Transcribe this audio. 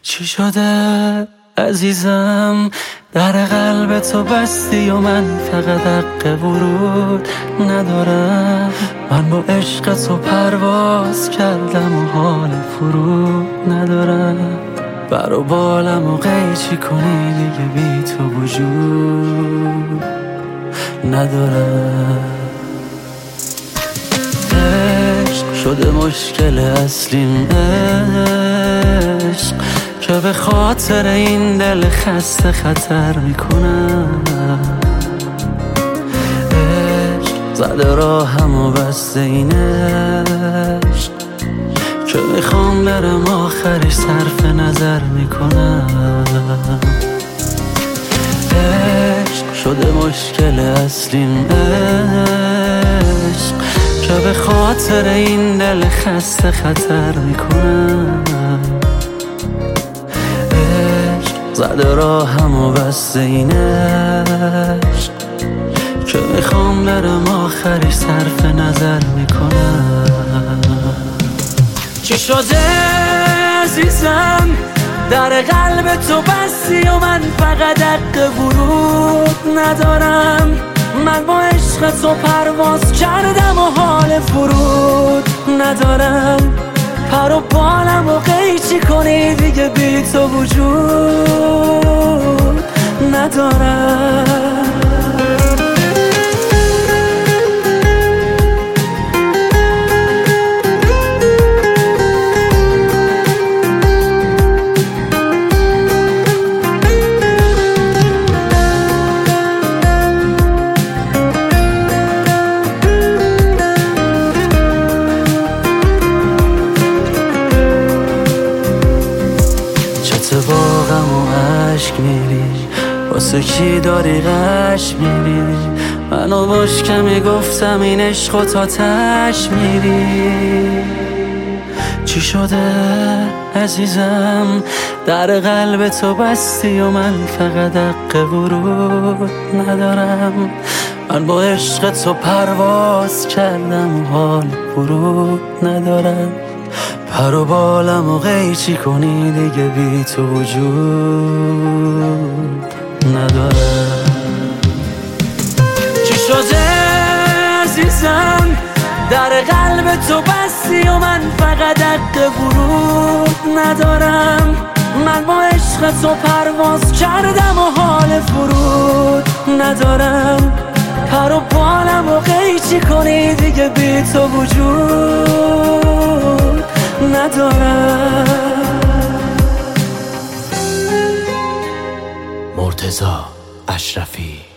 چی شده عزیزم؟ در قلب تو بستی و من فقط حق ورود ندارم. من با عشق تو پرواز کردم و حال فرود ندارم. بر و بالم و قیچی کنی دیگه بی تو وجود ندارم. عشق شده مشکل اصلیم، عشق که به خاطر این دل خسته خطر میکنم. عشق زده راهم و بسته این عشق که میخوام برم آخرش صرف نظر میکنم. عشق شده مشکل اصلیم، عشق که به خاطر این دل خسته خطر میکنم. عشق زده راهم و بسته این عشق که میخوام برم آخرش صرف نظر میکنم. چی شده عزیزم؟ در قلب تو بستی و من فقط حق ورود ندارم. من با عشق تو پرواز کردم و حال فرود ندارم. پر و بالم و قیچی کنی دیگه بی تو وجود ندارم. باغم و عشق میری، واسه کی داری غش میری؟ منو باش کمی گفتم این عشق و تا تش میری. چی شده عزیزم؟ در قلب تو بستی و من فقط حق ورود ندارم. من با عشق تو پرواز کردم و حال فرود ندارم. پر و بالم و قیچی کنی دیگه بی تو وجود ندارم. چی شده عزیزم؟ در قلب تو بستی و من فقط حق ورود ندارم. من با عشق تو پرواز کردم و حال فرود ندارم. پر و بالم و قیچی کنی دیگه بی تو وجود ندارم. مرتضی اشرفی.